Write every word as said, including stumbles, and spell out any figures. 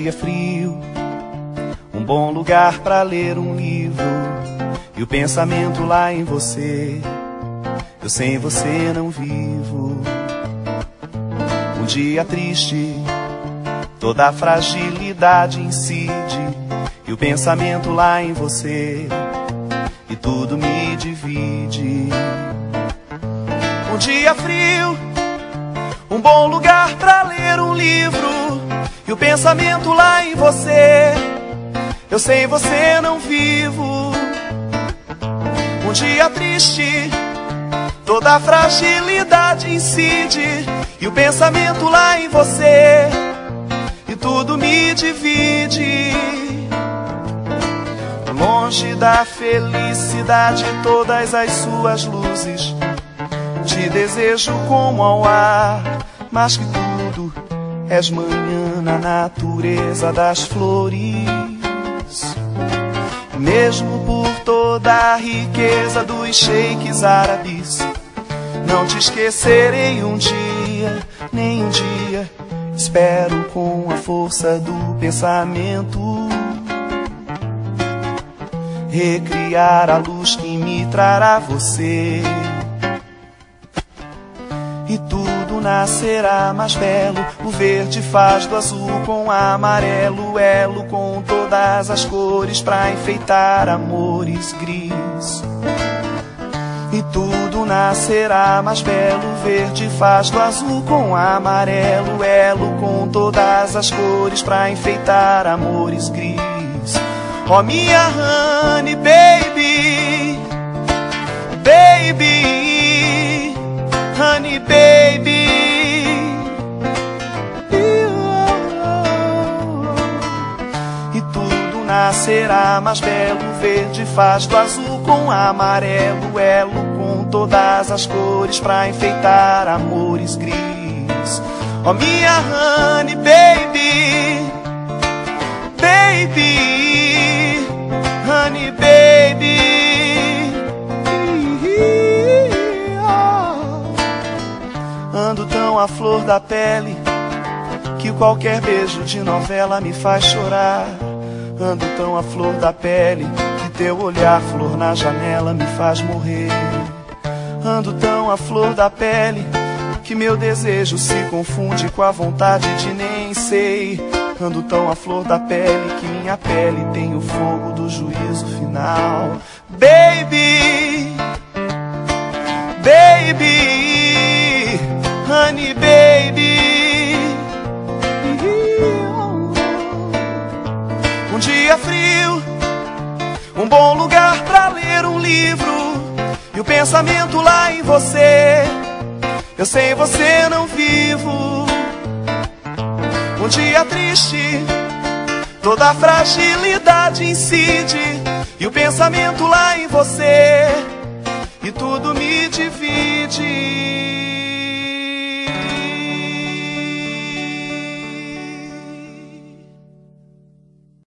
dia frio, um bom lugar pra ler um livro, e o pensamento lá em você, eu sem você não vivo. Um dia triste, toda a fragilidade incide, e o pensamento lá em você, e tudo me divide. Um dia frio, um bom lugar pra ler um livro, e o pensamento lá em você, eu sem você não vivo. Um dia triste, toda a fragilidade incide, e o pensamento lá em você, e tudo me divide. Longe da felicidade, todas as suas luzes, te desejo como ao ar, mas que tudo és manhã na natureza das flores. Mesmo por toda a riqueza dos sheiks árabes, não te esquecerei um dia, nem um dia. Espero com a força do pensamento recriar a luz que me trará você, e tudo nascerá mais belo. O verde faz do azul com amarelo, elo com todas as cores pra enfeitar amores gris. E tudo nascerá mais belo. O verde faz do azul com amarelo, elo com todas as cores pra enfeitar amores gris. Oh, minha honey baby, baby, honey baby. E tudo nascerá mais belo. O verde faz do azul com amarelo, elo com todas as cores pra enfeitar amores gris. Oh, minha honey baby, baby, honey baby. Ando tão à flor da pele que qualquer beijo de novela me faz chorar. Ando tão à flor da pele que teu olhar, flor na janela, me faz morrer. Ando tão à flor da pele que meu desejo se confunde com a vontade de nem sei. Ando tão à flor da pele que minha pele tem o fogo do juízo final. Baby, baby, honey baby. Um dia frio, um bom lugar pra ler um livro, e o pensamento lá em você, eu sem você não vivo. Um dia triste, toda a fragilidade incide, e o pensamento lá em você, e tudo me divide.